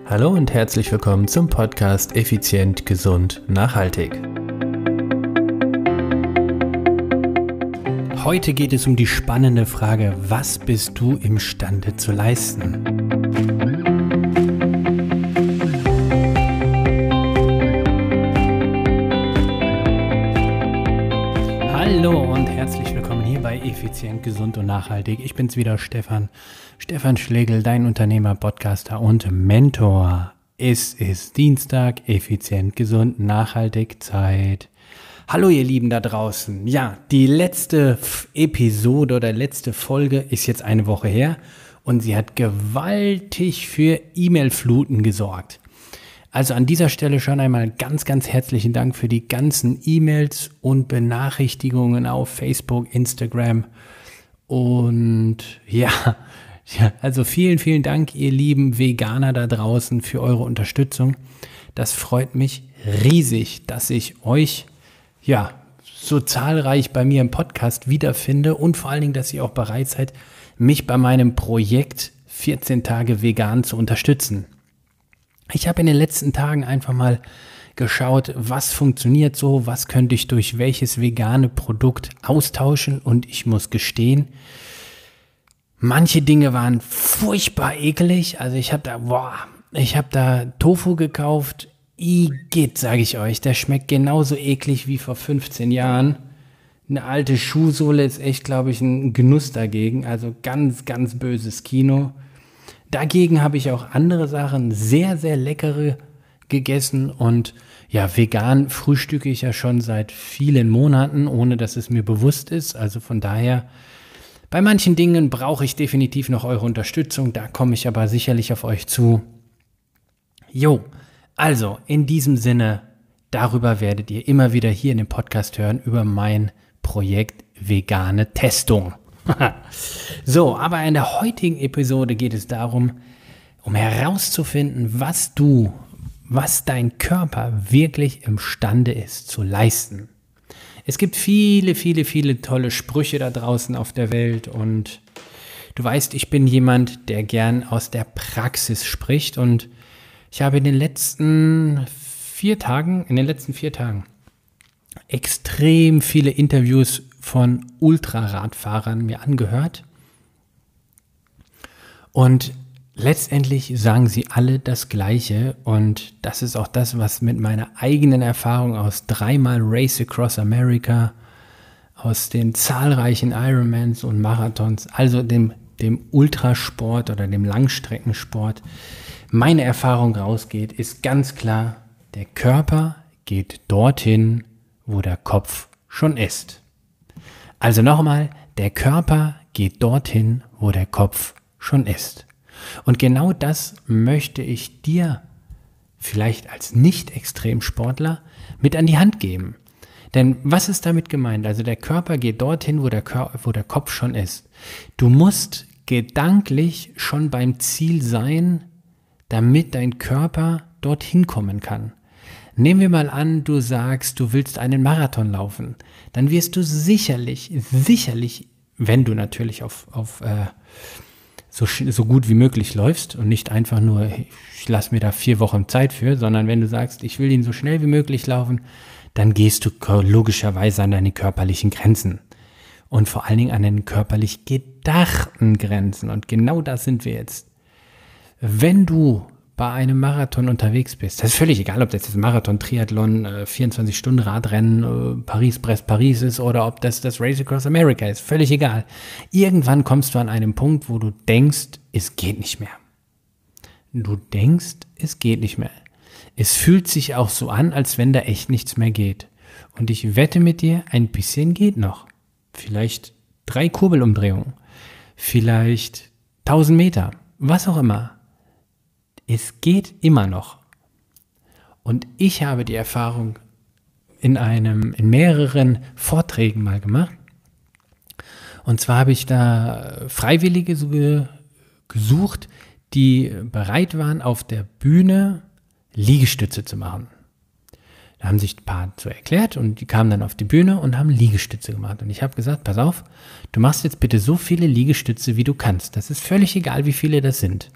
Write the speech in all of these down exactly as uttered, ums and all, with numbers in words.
Hallo und herzlich willkommen zum Podcast Effizient, Gesund, Nachhaltig. Heute geht es um die spannende Frage, was bist du imstande zu leisten? Hallo und herzlich willkommen hier bei Effizient, Gesund und Nachhaltig. Ich bin's wieder, Stefan. Stefan Schlegel, dein Unternehmer, Podcaster und Mentor. Es ist Dienstag, effizient, gesund, nachhaltig, Zeit. Hallo ihr Lieben da draußen. Ja, die letzte Episode oder letzte Folge ist jetzt eine Woche her und sie hat gewaltig für E-Mail-Fluten gesorgt. Also an dieser Stelle schon einmal ganz, ganz herzlichen Dank für die ganzen E-Mails und Benachrichtigungen auf Facebook, Instagram und ja, ja, also vielen, vielen Dank, ihr lieben Veganer da draußen, für eure Unterstützung. Das freut mich riesig, dass ich euch ja so zahlreich bei mir im Podcast wiederfinde und vor allen Dingen, dass ihr auch bereit seid, mich bei meinem Projekt vierzehn Tage vegan zu unterstützen. Ich habe in den letzten Tagen einfach mal geschaut, was funktioniert so, was könnte ich durch welches vegane Produkt austauschen und ich muss gestehen, manche Dinge waren furchtbar eklig. Also ich habe da, boah, ich habe da Tofu gekauft, Igitt, sage ich euch, der schmeckt genauso eklig wie vor fünfzehn Jahren. Eine alte Schuhsohle ist echt, glaube ich, ein Genuss dagegen, also ganz, ganz böses Kino. Dagegen habe ich auch andere Sachen, sehr, sehr leckere gegessen und ja, vegan frühstücke ich ja schon seit vielen Monaten, ohne dass es mir bewusst ist. Also von daher, bei manchen Dingen brauche ich definitiv noch eure Unterstützung, da komme ich aber sicherlich auf euch zu. Jo, also in diesem Sinne, darüber werdet ihr immer wieder hier in dem Podcast hören, über mein Projekt Vegane Testung. So, aber in der heutigen Episode geht es darum, um herauszufinden, was du, was dein Körper wirklich imstande ist zu leisten. Es gibt viele, viele, viele tolle Sprüche da draußen auf der Welt und du weißt, ich bin jemand, der gern aus der Praxis spricht und ich habe in den letzten vier Tagen, in den letzten vier Tagen extrem viele Interviews von Ultraradfahrern mir angehört und letztendlich sagen sie alle das Gleiche und das ist auch das, was mit meiner eigenen Erfahrung aus dreimal Race Across America, aus den zahlreichen Ironmans und Marathons, also dem, dem Ultrasport oder dem Langstreckensport, meine Erfahrung rausgeht, ist ganz klar, der Körper geht dorthin, wo der Kopf schon ist. Also nochmal, der Körper geht dorthin, wo der Kopf schon ist. Und genau das möchte ich dir vielleicht als Nicht-Extremsportler mit an die Hand geben. Denn was ist damit gemeint? Also der Körper geht dorthin, wo der, Kör- wo der Kopf schon ist. Du musst gedanklich schon beim Ziel sein, damit dein Körper dorthin kommen kann. Nehmen wir mal an, du sagst, du willst einen Marathon laufen. Dann wirst du sicherlich, sicherlich, wenn du natürlich auf, auf äh, so, so gut wie möglich läufst und nicht einfach nur, ich lasse mir da vier Wochen Zeit für, sondern wenn du sagst, ich will ihn so schnell wie möglich laufen, dann gehst du logischerweise an deine körperlichen Grenzen. Und vor allen Dingen an den körperlich gedachten Grenzen. Und genau das sind wir jetzt. Wenn du bei einem Marathon unterwegs bist, das ist völlig egal, ob das jetzt Marathon, Triathlon, äh, vierundzwanzig Stunden Radrennen, äh, Paris-Brest-Paris ist oder ob das das Race Across America ist, völlig egal. Irgendwann kommst du an einem Punkt, wo du denkst, es geht nicht mehr. Du denkst, es geht nicht mehr. Es fühlt sich auch so an, als wenn da echt nichts mehr geht. Und ich wette mit dir, ein bisschen geht noch. Vielleicht drei Kurbelumdrehungen, vielleicht tausend Meter, was auch immer. Es geht immer noch. Und ich habe die Erfahrung in einem, in mehreren Vorträgen mal gemacht. Und zwar habe ich da Freiwillige so ge- gesucht, die bereit waren, auf der Bühne Liegestütze zu machen. Da haben sich ein paar so erklärt und die kamen dann auf die Bühne und haben Liegestütze gemacht. Und ich habe gesagt, pass auf, du machst jetzt bitte so viele Liegestütze, wie du kannst. Das ist völlig egal, wie viele das sind.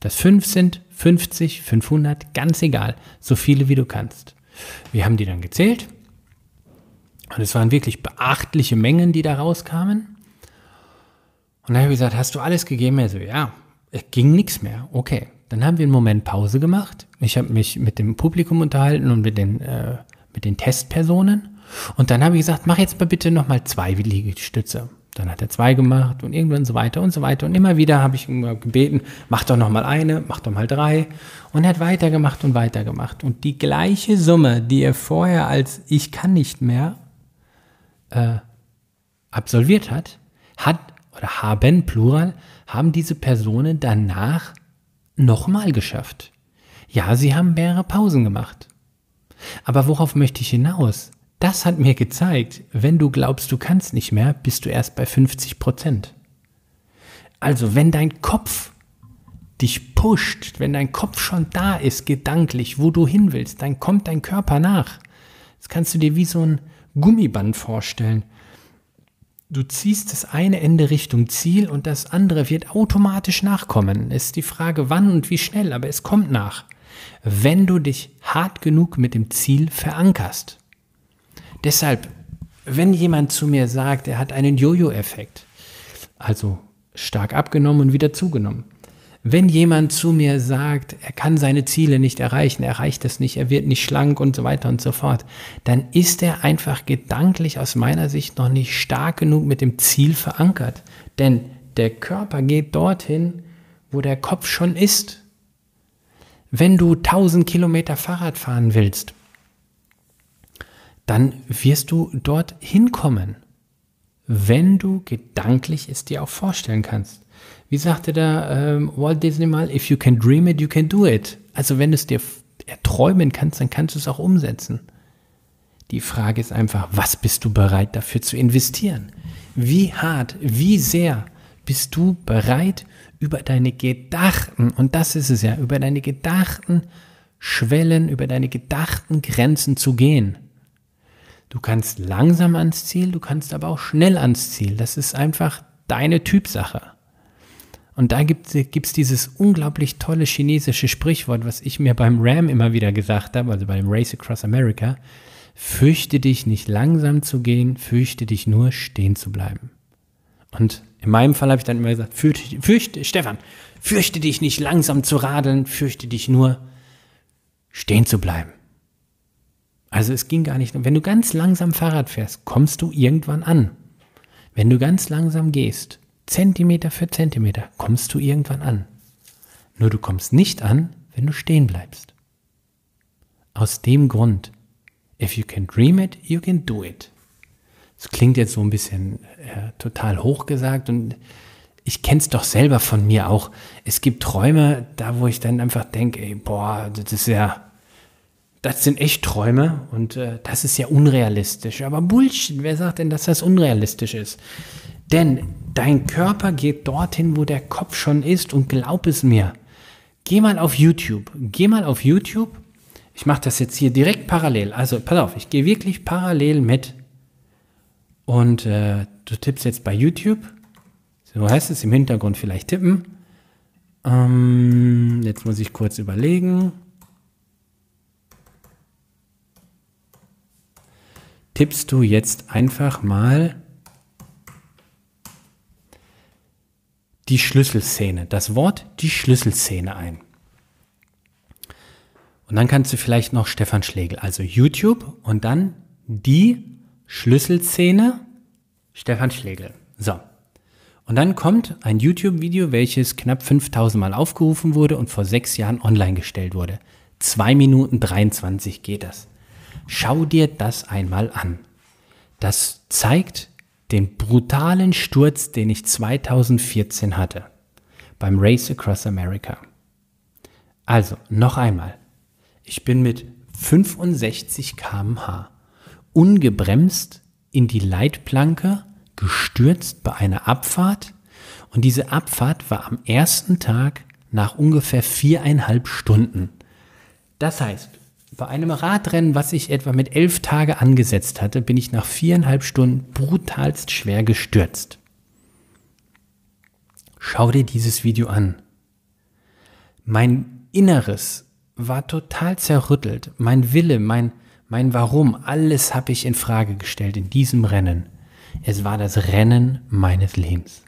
das fünf sind, fünfzig, fünfhundert, ganz egal, so viele wie du kannst. Wir haben die dann gezählt und es waren wirklich beachtliche Mengen, die da rauskamen. Und dann habe ich gesagt, hast du alles gegeben? Er so, ja, es ging nichts mehr. Okay, dann haben wir einen Moment Pause gemacht. Ich habe mich mit dem Publikum unterhalten und mit den, äh, mit den Testpersonen. Und dann habe ich gesagt, mach jetzt mal bitte nochmal zwei Liegestütze. Dann hat er zwei gemacht und irgendwann so weiter und so weiter. Und immer wieder habe ich ihn gebeten, mach doch nochmal eine, mach doch mal drei. Und er hat weitergemacht und weitergemacht. Und die gleiche Summe, die er vorher als ich kann nicht mehr äh, absolviert hat, hat oder haben, Plural, haben diese Personen danach nochmal geschafft. Ja, sie haben mehrere Pausen gemacht. Aber worauf möchte ich hinaus? Das hat mir gezeigt, wenn du glaubst, du kannst nicht mehr, bist du erst bei fünfzig Prozent. Also wenn dein Kopf dich pusht, wenn dein Kopf schon da ist, gedanklich, wo du hin willst, dann kommt dein Körper nach. Das kannst du dir wie so ein Gummiband vorstellen. Du ziehst das eine Ende Richtung Ziel und das andere wird automatisch nachkommen. Es ist die Frage, wann und wie schnell, aber es kommt nach. Wenn du dich hart genug mit dem Ziel verankerst. Deshalb, wenn jemand zu mir sagt, er hat einen Jojo-Effekt, also stark abgenommen und wieder zugenommen. Wenn jemand zu mir sagt, er kann seine Ziele nicht erreichen, er erreicht es nicht, er wird nicht schlank und so weiter und so fort, dann ist er einfach gedanklich aus meiner Sicht noch nicht stark genug mit dem Ziel verankert. Denn der Körper geht dorthin, wo der Kopf schon ist. Wenn du tausend Kilometer Fahrrad fahren willst, dann wirst du dort hinkommen, wenn du gedanklich es dir auch vorstellen kannst. Wie sagte da ähm, Walt Disney mal, if you can dream it, you can do it. Also wenn du es dir erträumen kannst, dann kannst du es auch umsetzen. Die Frage ist einfach, was bist du bereit dafür zu investieren? Wie hart, wie sehr bist du bereit, über deine gedachten, und das ist es ja, über deine gedachten Schwellen, über deine gedachten Grenzen zu gehen? Du kannst langsam ans Ziel, du kannst aber auch schnell ans Ziel. Das ist einfach deine Typsache. Und da gibt es dieses unglaublich tolle chinesische Sprichwort, was ich mir beim Ram immer wieder gesagt habe, also beim Race Across America: Fürchte dich nicht langsam zu gehen, fürchte dich nur stehen zu bleiben. Und in meinem Fall habe ich dann immer gesagt, fürchte, fürchte, Stefan, fürchte dich nicht langsam zu radeln, fürchte dich nur stehen zu bleiben. Also es ging gar nicht, wenn du ganz langsam Fahrrad fährst, kommst du irgendwann an. Wenn du ganz langsam gehst, Zentimeter für Zentimeter, kommst du irgendwann an. Nur du kommst nicht an, wenn du stehen bleibst. Aus dem Grund, if you can dream it, you can do it. Das klingt jetzt so ein bisschen äh, total hochgesagt und ich kenne es doch selber von mir auch. Es gibt Träume, da wo ich dann einfach denke, ey, boah, das ist ja, das sind echt Träume und äh, das ist ja unrealistisch. Aber Bullshit, wer sagt denn, dass das unrealistisch ist? Denn dein Körper geht dorthin, wo der Kopf schon ist, und glaub es mir. Geh mal auf YouTube. Geh mal auf YouTube. Ich mache das jetzt hier direkt parallel. Also pass auf, ich gehe wirklich parallel mit. Und äh, du tippst jetzt bei YouTube. So heißt es im Hintergrund vielleicht tippen. Ähm, jetzt muss ich kurz überlegen. Tippst du jetzt einfach mal die Schlüsselszene, das Wort die Schlüsselszene ein. Und dann kannst du vielleicht noch Stefan Schlegel, also YouTube und dann die Schlüsselszene Stefan Schlegel. So. Und dann kommt ein YouTube-Video, welches knapp fünftausend Mal aufgerufen wurde und vor sechs Jahren online gestellt wurde. zwei Minuten dreiundzwanzig geht das. Schau dir das einmal an. Das zeigt den brutalen Sturz, den ich zweitausendvierzehn hatte, beim Race Across America. Also, noch einmal. Ich bin mit fünfundsechzig Kilometer pro Stunde ungebremst in die Leitplanke gestürzt bei einer Abfahrt. Und diese Abfahrt war am ersten Tag nach ungefähr viereinhalb Stunden. Das heißt, bei einem Radrennen, was ich etwa mit elf Tagen angesetzt hatte, bin ich nach viereinhalb Stunden brutalst schwer gestürzt. Schau dir dieses Video an. Mein Inneres war total zerrüttelt. Mein Wille, mein, mein Warum, alles habe ich in Frage gestellt in diesem Rennen. Es war das Rennen meines Lebens.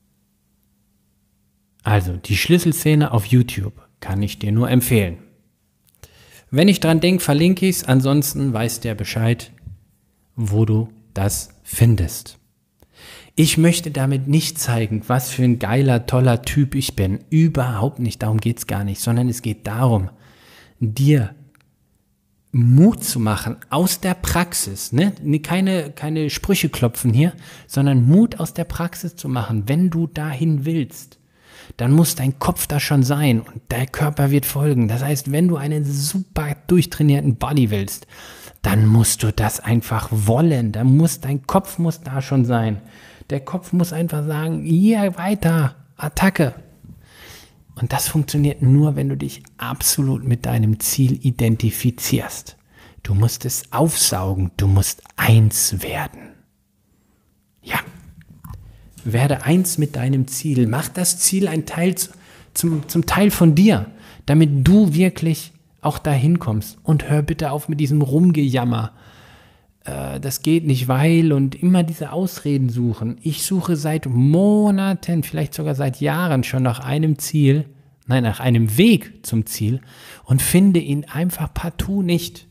Also, die Schlüsselszene auf YouTube kann ich dir nur empfehlen. Wenn ich dran denke, verlinke ich es, ansonsten weiß der Bescheid, wo du das findest. Ich möchte damit nicht zeigen, was für ein geiler, toller Typ ich bin. Überhaupt nicht, darum geht es gar nicht, sondern es geht darum, dir Mut zu machen aus der Praxis, ne? Keine, keine Sprüche klopfen hier, sondern Mut aus der Praxis zu machen. Wenn du dahin willst, dann muss dein Kopf da schon sein und der Körper wird folgen. Das heißt, wenn du einen super durchtrainierten Body willst, dann musst du das einfach wollen. Da muss, dein Kopf muss da schon sein. Der Kopf muss einfach sagen, hier weiter, Attacke. Und das funktioniert nur, wenn du dich absolut mit deinem Ziel identifizierst. Du musst es aufsaugen, du musst eins werden. Ja, werde eins mit deinem Ziel. Mach das Ziel ein Teil zum, zum Teil von dir, damit du wirklich auch dahin kommst. Und hör bitte auf mit diesem Rumgejammer. Das geht nicht, weil und immer diese Ausreden suchen. Ich suche seit Monaten, vielleicht sogar seit Jahren schon nach einem Ziel, nein, nach einem Weg zum Ziel und finde ihn einfach partout nicht.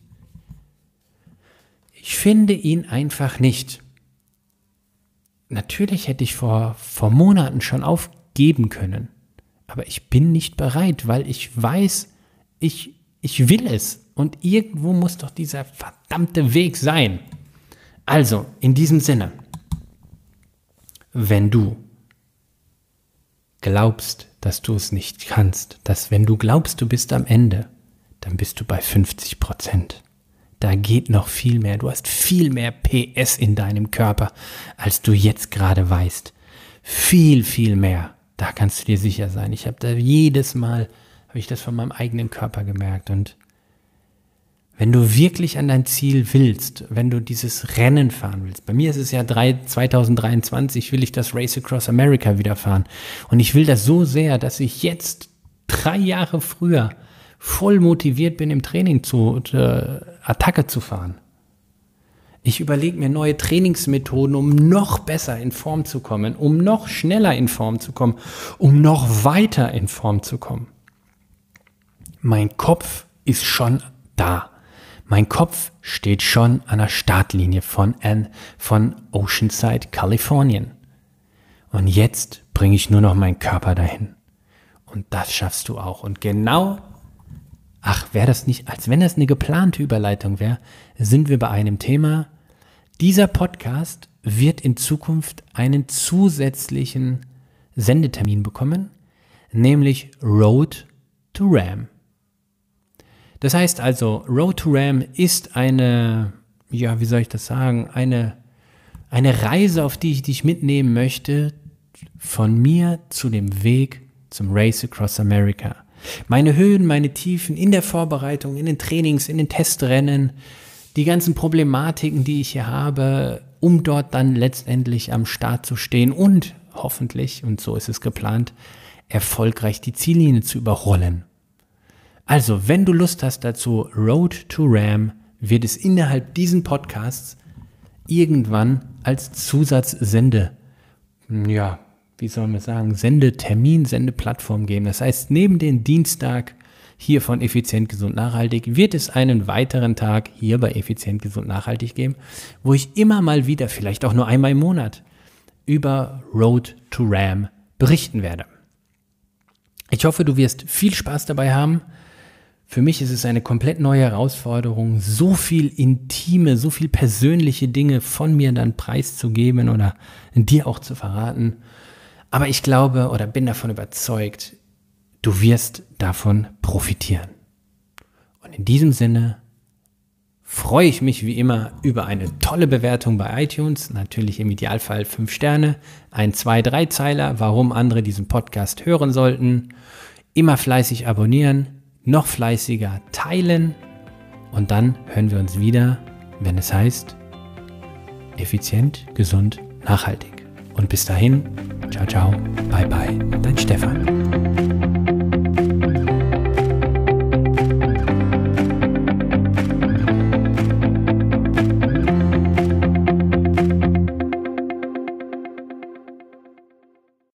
Ich finde ihn einfach nicht. Natürlich hätte ich vor, vor Monaten schon aufgeben können, aber ich bin nicht bereit, weil ich weiß, ich, ich will es. Und irgendwo muss doch dieser verdammte Weg sein. Also, in diesem Sinne, wenn du glaubst, dass du es nicht kannst, dass wenn du glaubst, du bist am Ende, dann bist du bei fünfzig Prozent. Da geht noch viel mehr. Du hast viel mehr P S in deinem Körper, als du jetzt gerade weißt. Viel, viel mehr. Da kannst du dir sicher sein. Ich habe da jedes Mal, habe ich das von meinem eigenen Körper gemerkt. Und wenn du wirklich an dein Ziel willst, wenn du dieses Rennen fahren willst, bei mir ist es ja zwanzig dreiundzwanzig, will ich das Race Across America wieder fahren. Und ich will das so sehr, dass ich jetzt drei Jahre früher voll motiviert bin, im Training zu äh, Attacke zu fahren. Ich überlege mir neue Trainingsmethoden, um noch besser in Form zu kommen, um noch schneller in Form zu kommen, um noch weiter in Form zu kommen. Mein Kopf ist schon da. Mein Kopf steht schon an der Startlinie von, von Oceanside, Kalifornien. Und jetzt bringe ich nur noch meinen Körper dahin. Und das schaffst du auch. Und genau, ach, wäre das nicht, als wenn das eine geplante Überleitung wäre, sind wir bei einem Thema. Dieser Podcast wird in Zukunft einen zusätzlichen Sendetermin bekommen, nämlich Road to Ram. Das heißt also, Road to Ram ist eine, ja, wie soll ich das sagen, eine, eine Reise, auf die ich dich mitnehmen möchte, von mir zu dem Weg zum Race Across America. Meine Höhen, meine Tiefen in der Vorbereitung, in den Trainings, in den Testrennen, die ganzen Problematiken, die ich hier habe, um dort dann letztendlich am Start zu stehen und hoffentlich, und so ist es geplant, erfolgreich die Ziellinie zu überrollen. Also, wenn du Lust hast dazu, Road to Ram wird es innerhalb diesen Podcasts irgendwann als Zusatzsende, ja, wie soll man sagen, Sendetermin, Sendeplattform geben. Das heißt, neben dem Dienstag hier von Effizient, Gesund, Nachhaltig wird es einen weiteren Tag hier bei Effizient, Gesund, Nachhaltig geben, wo ich immer mal wieder, vielleicht auch nur einmal im Monat, über Road to Ram berichten werde. Ich hoffe, du wirst viel Spaß dabei haben. Für mich ist es eine komplett neue Herausforderung, so viel intime, so viel persönliche Dinge von mir dann preiszugeben oder dir auch zu verraten. Aber ich glaube oder bin davon überzeugt, du wirst davon profitieren. Und in diesem Sinne freue ich mich wie immer über eine tolle Bewertung bei iTunes, natürlich im Idealfall fünf Sterne, ein, zwei, drei Zeiler, warum andere diesen Podcast hören sollten, immer fleißig abonnieren, noch fleißiger teilen und dann hören wir uns wieder, wenn es heißt, effizient, gesund, nachhaltig. Und bis dahin, ciao, ciao, bye, bye, dein Stefan.